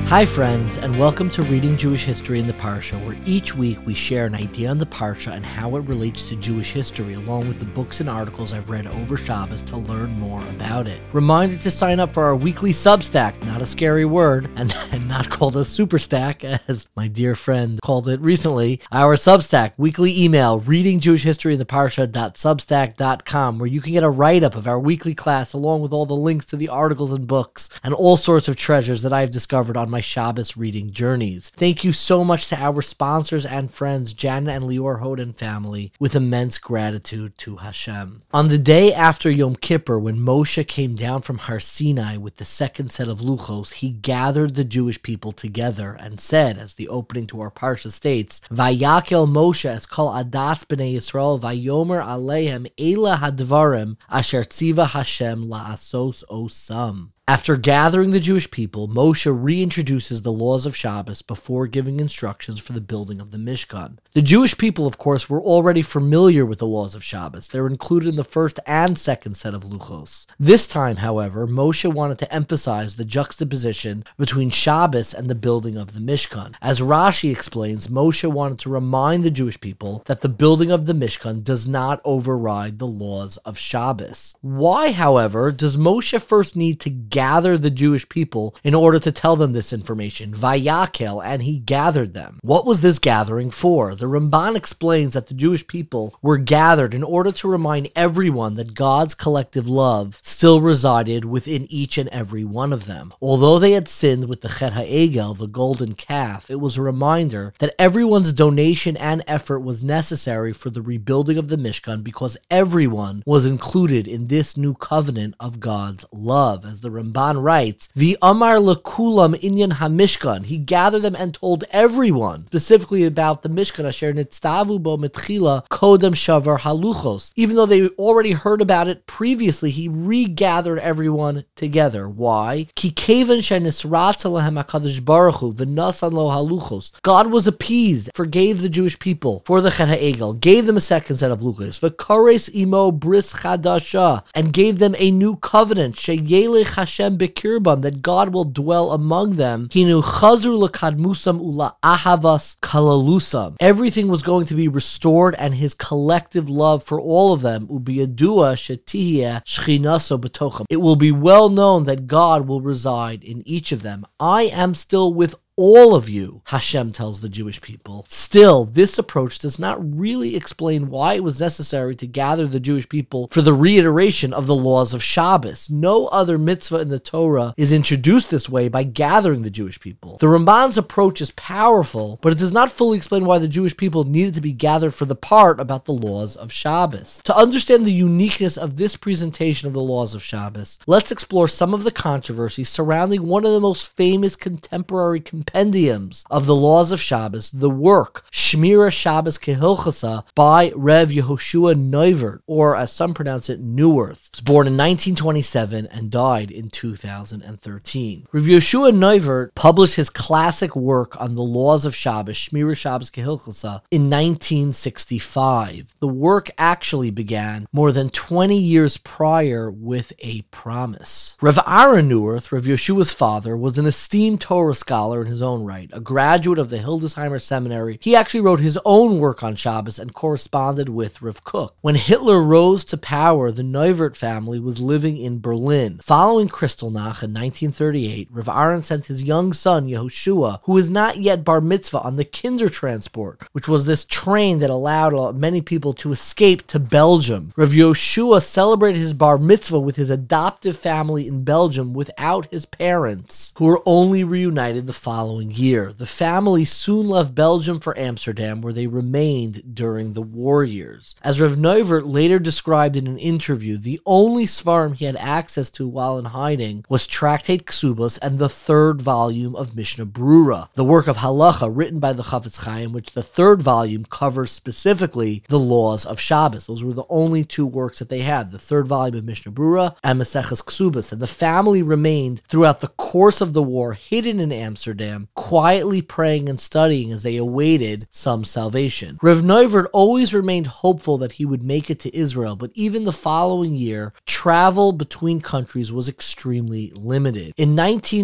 Hi friends, and welcome to Reading Jewish History in the Parsha, where each week we share an idea on the Parsha and how it relates to Jewish history, along with the books and articles I've read over Shabbos to learn more about it. Reminder to sign up for our weekly Substack, not a scary word, and not called a Superstack, as my dear friend called it recently. Our Substack, weekly email, readingjewishhistoryintheparsha.substack.com, where you can get a write-up of our weekly class, along with all the links to the articles and books, and all sorts of treasures that I've discovered on my Shabbos reading journeys. Thank you so much to our sponsors and friends, Jana and Lior Hoden family, with immense gratitude to Hashem. On the day after Yom Kippur, when Moshe came down from Har Sinai with the second set of Luchos, he gathered the Jewish people together and said, as the opening to our Parsha states, Vayakel Moshe es kol adas b'nei Yisrael vayomer aleihem ela hadvarim asher tziva Hashem la'asos osam. After gathering the Jewish people, Moshe reintroduces the laws of Shabbos before giving instructions for the building of the Mishkan. The Jewish people, of course, were already familiar with the laws of Shabbos. They were included in the first and second set of Luchos. This time, however, Moshe wanted to emphasize the juxtaposition between Shabbos and the building of the Mishkan. As Rashi explains, Moshe wanted to remind the Jewish people that the building of the Mishkan does not override the laws of Shabbos. Why, however, does Moshe first need to gather the Jewish people in order to tell them this information? Vayakel, and he gathered them. What was this gathering for? The Ramban explains that the Jewish people were gathered in order to remind everyone that God's collective love still resided within each and every one of them. Although they had sinned with the Chet HaEgel, the golden calf, it was a reminder that everyone's donation and effort was necessary for the rebuilding of the Mishkan because everyone was included in this new covenant of God's love. As the Ramban writes, the Amar lekulam inyan hamishkan. He gathered them and told everyone, specifically about the Mishkan asher nitztavu bo mitchila kodem shavar haluchos. Even though they already heard about it previously, he regathered everyone together. Why? Ki kevan shenisratza lahem hakadosh baruch hu v'nasan lo haluchos. God was appeased, forgave the Jewish people for the Chet HaEgel, gave them a second set of luchos, v'kares imo bris chadasha, and gave them a new covenant, sheyelech Hashem bekirbam, that God will dwell among them. Hinu chazru lekadmusam ula ahavas kalalusam. Everything was going to be restored, and his collective love for all of them. Ubiyadua shetihya shchinaso betochem. It will be well known that God will reside in each of them. I am still with all of you, Hashem tells the Jewish people. Still, this approach does not really explain why it was necessary to gather the Jewish people for the reiteration of the laws of Shabbos. No other mitzvah in the Torah is introduced this way, by gathering the Jewish people. The Ramban's approach is powerful, but it does not fully explain why the Jewish people needed to be gathered for the part about the laws of Shabbos. To understand the uniqueness of this presentation of the laws of Shabbos, let's explore some of the controversies surrounding one of the most famous contemporary compendiums of the laws of Shabbos, the work Shmira Shabbos Kehilchasa by Rev Yehoshua Neuvert, or as some pronounce it, Neuwirth. He was born in 1927 and died in 2013. Rev Yehoshua Neuvert published his classic work on the laws of Shabbos, Shmira Shabbos Kehilchasa, in 1965. The work actually began more than 20 years prior with a promise. Rev Aaron Neuwirth, Rev Yeshua's father, was an esteemed Torah scholar in his own right, a graduate of the Hildesheimer Seminary. He actually wrote his own work on Shabbos and corresponded with Rav Kook. When Hitler rose to power, the Neuvert family was living in Berlin. Following Kristallnacht in 1938, Rav Aaron sent his young son, Yehoshua, who was not yet bar mitzvah, on the Kindertransport, which was this train that allowed many people to escape to Belgium. Rav Yehoshua celebrated his bar mitzvah with his adoptive family in Belgium without his parents, who were only reunited the following year. The family soon left Belgium for Amsterdam, where they remained during the war years. As Rav Neuvert later described in an interview, the only svarim he had access to while in hiding was Tractate Ksubos and the third volume of Mishnah Brura, the work of Halacha written by the Chafetz Chaim, which the third volume covers specifically the laws of Shabbos. Those were the only two works that they had, the third volume of Mishnah Brura and Maseches Ksubos. And the family remained throughout the course of the war hidden in Amsterdam, Abraham, quietly praying and studying as they awaited some salvation. Rav Neuvert always remained hopeful that he would make it to Israel, but even the following year, travel between countries was extremely limited. In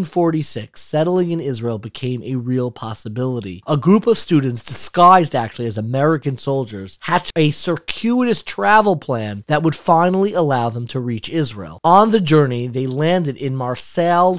1946, settling in Israel became a real possibility. A group of students, disguised actually as American soldiers, hatched a circuitous travel plan that would finally allow them to reach Israel. On the journey, they landed in Marseille,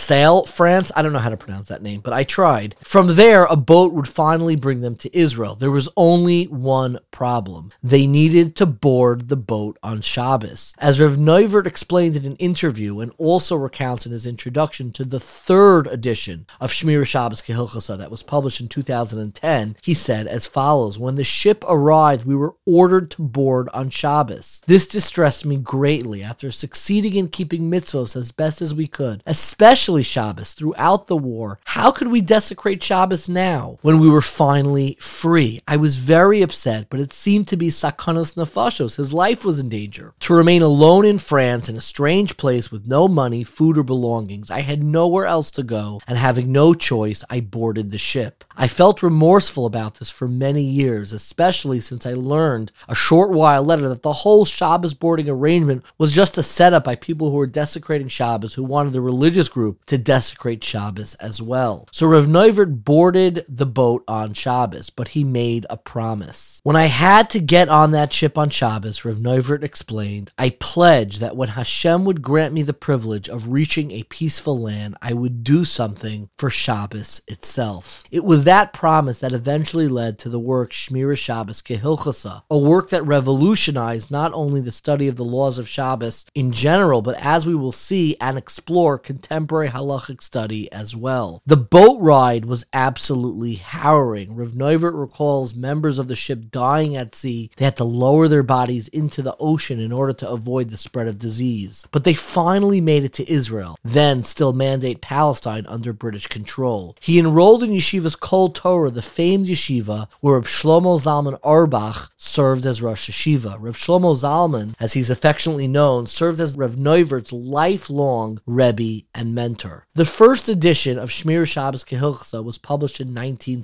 France. I don't know how to pronounce that name, but I tried. From there, a boat would finally bring them to Israel. There was only one problem. They needed to board the boat on Shabbos. As Rav Neuvert explained in an interview and also recounts in his introduction to the third edition of Shmira Shabbos Kehilchasa that was published in 2010, he said as follows: "When the ship arrived, we were ordered to board on Shabbos. This distressed me greatly after succeeding in keeping mitzvos as best as we could, especially Shabbos throughout the war. How could we desecrate Shabbos now when we were finally free? I was very upset, but it seemed to be sakanos nefashos. His life was in danger. To remain alone in France in a strange place with no money, food, or belongings, I had nowhere else to go, and having no choice, I boarded the ship. I felt remorseful about this for many years, especially since I learned a short while later that the whole Shabbos boarding arrangement was just a setup by people who were desecrating Shabbos, who wanted the religious group to desecrate Shabbos as well. So Rav Neuvert boarded the boat on Shabbos, but he made a promise. When I had to get on that ship on Shabbos, Rav Neuvert explained, I pledged that when Hashem would grant me the privilege of reaching a peaceful land, I would do something for Shabbos itself. It was that promise that eventually led to the work Shmira Shabbos Kehilchasa, a work that revolutionized not only the study of the laws of Shabbos in general, but as we will see and explore, contemporary halachic study as well. The boat ride was absolutely harrowing. Rav Neuvert recalls members of the ship dying at sea. They had to lower their bodies into the ocean in order to avoid the spread of disease. But they finally made it to Israel, then still Mandate Palestine under British control. He enrolled in Yeshiva's Kol Torah, the famed yeshiva where Rav Shlomo Zalman Auerbach served as Rosh Yeshiva. Rav Shlomo Zalman, as he's affectionately known, served as Rav Neuvert's lifelong Rebbe and mentor. The first edition of Shmira Shabbos Kehilchasa was published in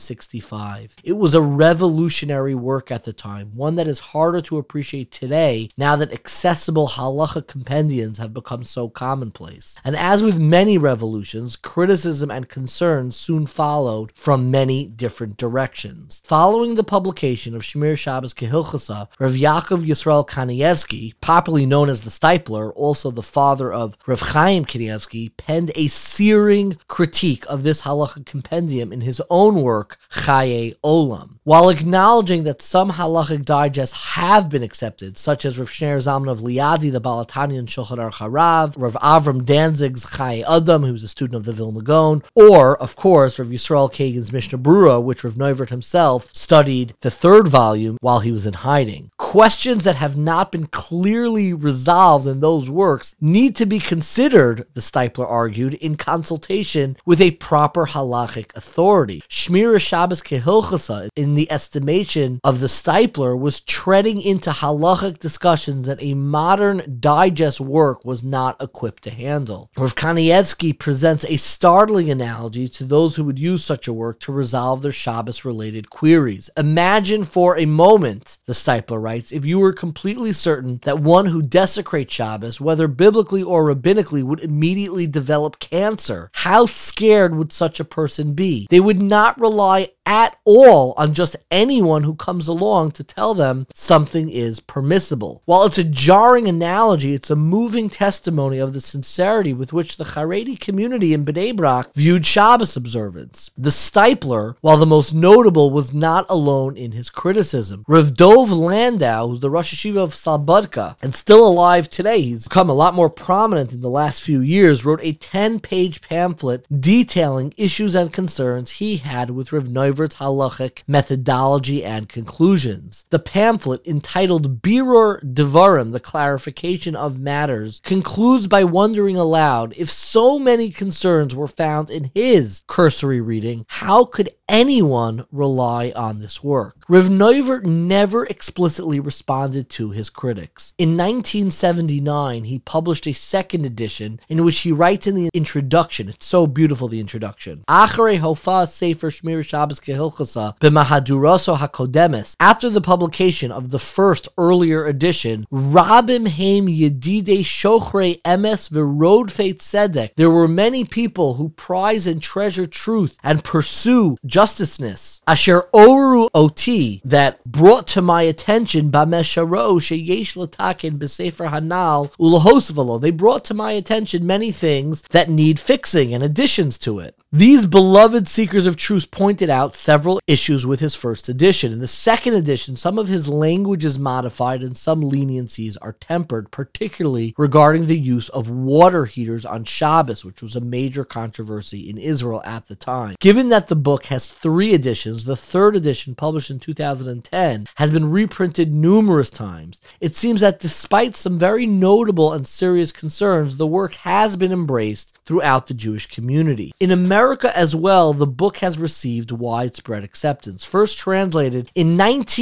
1965. It was a revolutionary work at the time, one that is harder to appreciate today now that accessible halacha compendiums have become so commonplace. And as with many revolutions, criticism and concerns soon followed from many different directions. Following the publication of Shmira Shabbos Kehilchasa, Rav Yaakov Yisrael Kanievsky, popularly known as the Stipler, also the father of Rav Chaim Kanievsky, penned a searing critique of this halacha compendium in his own work, Chaye Olam. While acknowledging that some halachic digests have been accepted, such as Rav Shneir Zalman of Liadi, the Balatani and Shulchan Aruch Harav, Rav Avram Danzig's Chaye Adam, who was a student of the Vilna Gaon, or, of course, Rav Yisrael Kagan's Mishnah Berurah, which Rav Neuvert himself studied the third volume while he was in hiding. Questions that have not been clearly resolved in those works need to be considered, the Stipler argued, in consultation with a proper halachic authority. Shmira Shabbos Kehilchasa, in the estimation of the Stipler, was treading into halachic discussions that a modern digest work was not equipped to handle. Rav Kanievsky presents a startling analogy to those who would use such a work to resolve their Shabbos-related queries. Imagine for a moment, the Stipler writes, if you were completely certain that one who desecrates Shabbos, whether biblically or rabbinically, would immediately develop cancer. How scared would such a person be? They would not rely at all on just anyone who comes along to tell them something is permissible. While it's a jarring analogy, it's a moving testimony of the sincerity with which the Haredi community in Bnei Brak viewed Shabbos observance. The Stipler, while the most notable, was not alone in his criticism. Rav Dov Landau, who's the Rosh Yeshiva of Slobodka and still alive today, he's become a lot more prominent in the last few years, wrote a 10-page pamphlet detailing issues and concerns he had with Rav Neuvert's halachic methodology and conclusions. The pamphlet, entitled Birur Devarim, the clarification of matters, concludes by wondering aloud, if so many concerns were found in his cursory reading, how could anyone rely on this work? Rav Neuvert never explicitly responded to his critics. In 1979, he published a second edition in which he writes in the introduction, it's so beautiful, the introduction, Acharei Hofa Sefer Shmir Shabbos Kehilchasa b'Mahaduraso HaKodemes. After the publication of the first earlier edition, Rabim Haim Yedidei Shochrei Emes V'Rodfei Tzedek, there were many people who prize and treasure truth and pursue justiceness. Asher Oru Oti, that brought to my attention Bamesharo Sheyesh Latakin B'Sefer Hanal Ulahosvalo, they brought to my attention many things that need fixing and additions to it. These beloved seekers of truth pointed out several issues with his first edition. In the second edition, some of his language is modified and some leniencies are tempered, particularly regarding the use of water heaters on Shabbos, which was a major controversy in Israel at the time. Given that the book has 3 editions, the third edition, published in 2010, has been reprinted numerous times. It seems that despite some very notable and serious concerns, the work has been embraced throughout the Jewish community. In America as well, the book has received widespread acceptance. First translated in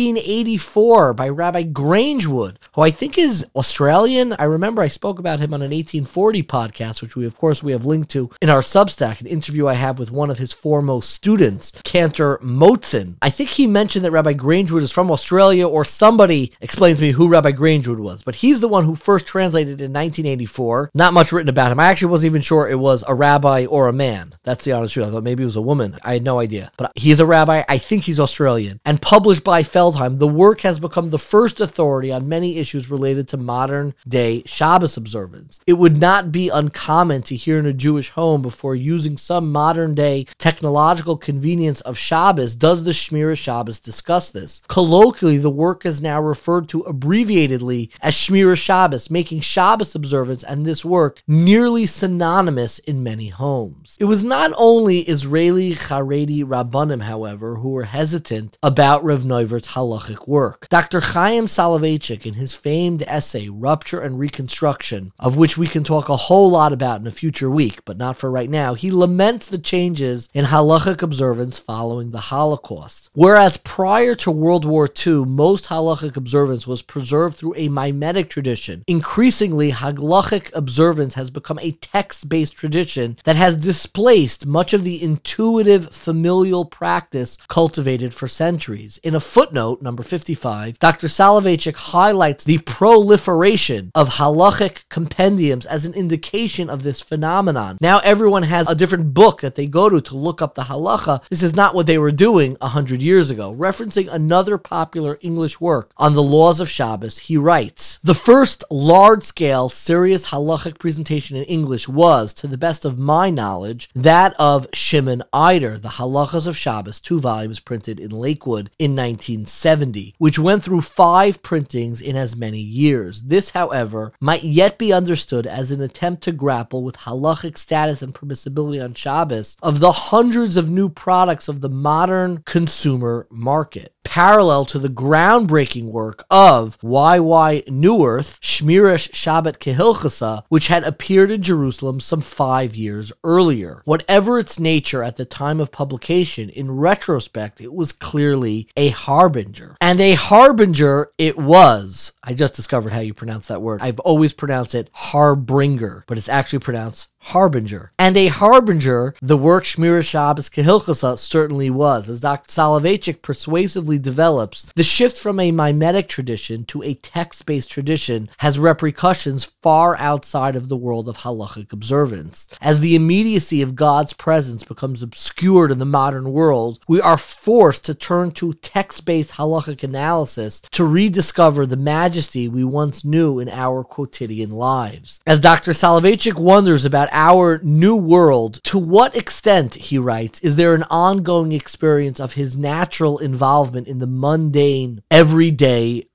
1984 by Rabbi Grangewood, who I think is Australian. I remember I spoke about him on an 1840 podcast, which we have linked to in our Substack, an interview I have with one of his foremost students, Cantor Motzen. I think he mentioned that Rabbi Grangewood is from Australia, or somebody explains to me who Rabbi Grangewood was, but he's the one who first translated in 1984. Not much written about him. I actually wasn't even sure it was a rabbi or a man. That's the honest truth. I thought maybe it was a woman. I had no idea. But he's a rabbi. I think he's Australian. And published by Feldheim, the work has become the first authority on many issues related to modern day Shabbos observance. It would not be uncommon to hear in a Jewish home, before using some modern day technological convenience of Shabbos, does the Shmira Shabbos discuss this? Colloquially, the work is now referred to abbreviatedly as Shmira Shabbos, making Shabbos observance and this work nearly synonymous in many homes. It was not only Israeli Haredi Rabbanim, however, who were hesitant about Rav Neuvert's halachic work. Dr. Chaim Soloveitchik, in his famed essay, Rupture and Reconstruction, of which we can talk a whole lot about in a future week, but not for right now, he laments the changes in halachic observance following the Holocaust. Whereas prior to World War II, most halachic observance was preserved through a mimetic tradition, increasingly halachic observance has become a text-based tradition that has displaced much of the intuitive familial practice cultivated for centuries. In a footnote, number 55, Dr. Soloveitchik highlights the proliferation of halachic compendiums as an indication of this phenomenon. Now everyone has a different book that they go to look up the halacha. This is not what they were doing 100 years ago. Referencing another popular English work on the laws of Shabbos, he writes, "The first large-scale, serious halachic presentation in English was, to the best of my knowledge, that of Shimon Eider, The Halachas of Shabbos, 2 volumes printed in Lakewood in 1970, which went through 5 printings in as many years. This, however, might yet be understood as an attempt to grapple with halachic status and permissibility on Shabbos of the hundreds of new products of the modern consumer market. Parallel to the groundbreaking work of Y.Y. Neuwirth, Shmirash Shabbat Kehilchasa, which had appeared in Jerusalem some 5 years earlier. Whatever its nature at the time of publication, in retrospect, it was clearly a harbinger. And a harbinger it was. I just discovered how you pronounce that word. I've always pronounced it harbinger, but it's actually pronounced harbinger. And a harbinger, the work Shmira Shabbos Kehilchasa certainly was. As Dr. Soloveitchik persuasively develops, the shift from a mimetic tradition to a text-based tradition has repercussions far outside of the world of halachic observance. As the immediacy of God's presence becomes obscured in the modern world, we are forced to turn to text-based halachic analysis to rediscover the majesty we once knew in our quotidian lives. As Dr. Soloveitchik wonders about our new world, to what extent, he writes, is there an ongoing experience of his natural involvement in the mundane, everyday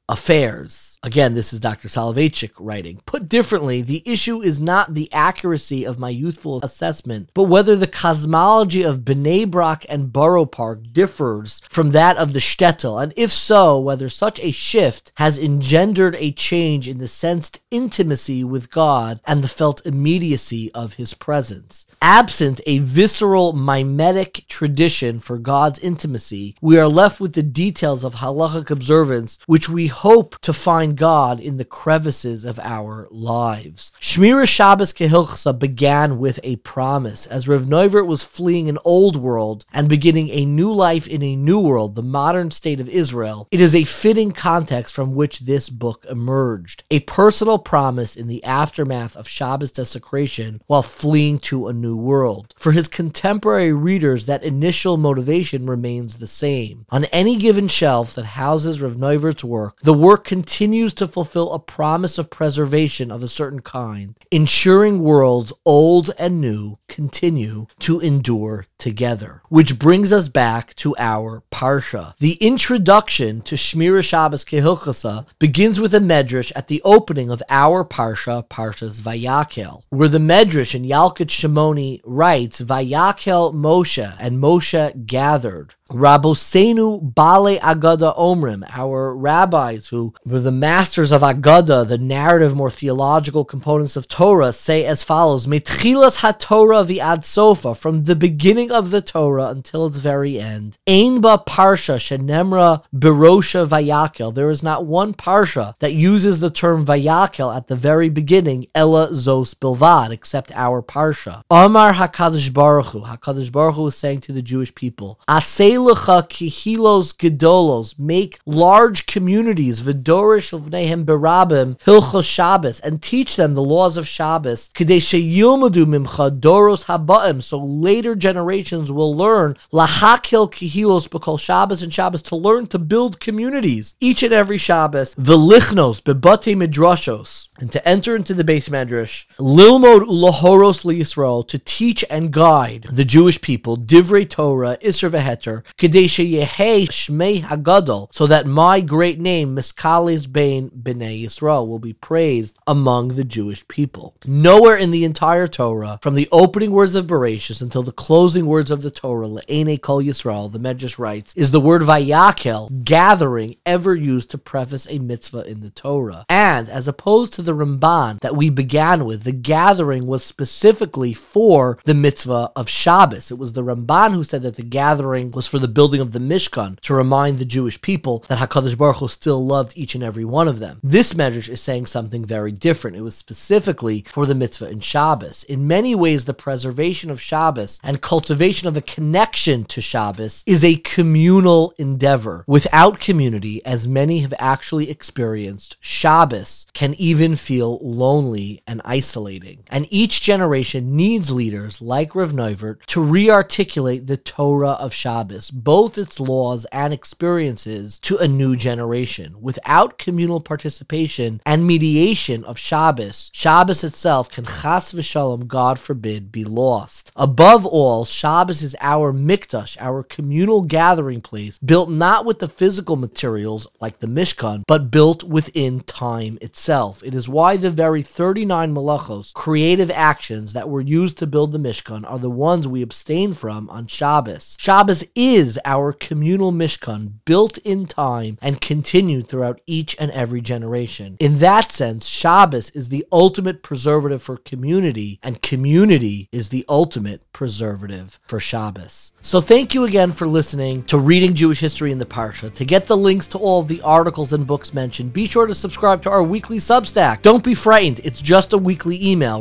affairs. Again, this is Dr. Soloveitchik writing. Put differently, the issue is not the accuracy of my youthful assessment, but whether the cosmology of Bnei Brak and Borough Park differs from that of the shtetl, and if so, whether such a shift has engendered a change in the sensed intimacy with God and the felt immediacy of his presence. Absent a visceral mimetic tradition for God's intimacy, we are left with the details of halachic observance, which we hope to find God in the crevices of our lives. Shmira Shabbos Kehilchasa began with a promise. As Rav Neuvert was fleeing an old world and beginning a new life in a new world, the modern state of Israel, it is a fitting context from which this book emerged. A personal promise in the aftermath of Shabbos desecration while fleeing to a new world. For his contemporary readers, that initial motivation remains the same. On any given shelf that houses Rav Neuvert's work, the work continues to fulfill a promise of preservation of a certain kind, ensuring worlds old and new continue to endure together. Which brings us back to our Parsha. The introduction to Shmira Shabbos Kehilchasa begins with a medrash at the opening of our Parsha, Parshas Vayakel, where the medrash in Yalkut Shimoni writes, Vayakel Moshe, and Moshe gathered. Rabosenu Bale Agada Omrim, our rabbis who were the masters of Agada, the narrative, more theological components of Torah, say as follows, Metchilas HaTorah v'ad Sofa, from the beginning of the Torah until its very end. Ein ba Parsha shenemra Berosha Vayakel, there is not one Parsha that uses the term Vayakel at the very beginning, Ella Zos Bilvad, except our Parsha. Amar HaKadosh Baruch Hu is saying to the Jewish people, Asei lecha kihilos gedolos, make large communities, v'dorish l'vneihem berabim, hilchos Shabbos, and teach them the laws of Shabbos, k'dei sheyilmadu mimcha doros habaim, so later generations will learn, lahakil kihilos b'kol Shabbos and Shabbos, to learn to build communities, each and every Shabbos, v'lichnos b'batei midrashos, and to enter into the base medrash, lilmod ulahoros liyisrael, to teach and guide the Jewish people, divrei Torah, Isser v'heter, kedei sheyehei shmei hagadol, so that my great name, Miskalis Bein Bnei Yisrael, will be praised among the Jewish people. Nowhere in the entire Torah, from the opening words of Bereshis until the closing words of the Torah, Le'enei Kol Yisrael, the Medrash writes, is the word Vayakel, gathering, ever used to preface a mitzvah in the Torah. And, as opposed to the Ramban that we began with, the gathering was specifically for the mitzvah of Shabbos. It was the Ramban who said that the gathering was for the building of the Mishkan, to remind the Jewish people that HaKadosh Baruch Hu still loved each and every one of them. This medrash is saying something very different. It was specifically for the mitzvah in Shabbos. In many ways, the preservation of Shabbos and cultivation of a connection to Shabbos is a communal endeavor. Without community, as many have actually experienced, Shabbos can even feel lonely and isolating. And each generation needs leaders like Rav Neuvert to re-articulate the Torah of Shabbos, both its laws and experiences, to a new generation. Without communal participation and mediation of Shabbos, Shabbos itself can, chas v'shalom, God forbid, be lost. Above all, Shabbos is our mikdash, our communal gathering place, built not with the physical materials like the Mishkan, but built within time itself. It is why the very 39 malachos, creative actions that were used to build the Mishkan, are the ones we abstain from on Shabbos. Shabbos is our communal Mishkan, built in time and continued throughout each and every generation. In that sense, Shabbos is the ultimate preservative for community, and community is the ultimate preservative for Shabbos. So thank you again for listening to Reading Jewish History in the Parsha. To get the links to all of the articles and books mentioned, be sure to subscribe to our weekly Substack. Don't be frightened, it's just a weekly email,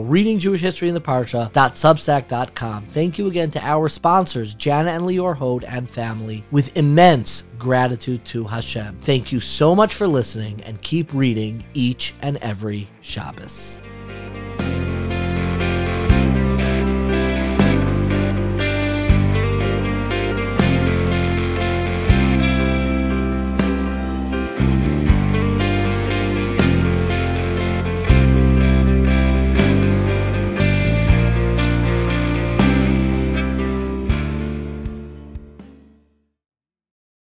readingjewishhistoryintheparsha.substack.com. Thank you again to our sponsors, Jana and Lior Hode and family, with immense gratitude to Hashem. Thank you so much for listening, and keep reading each and every Shabbos.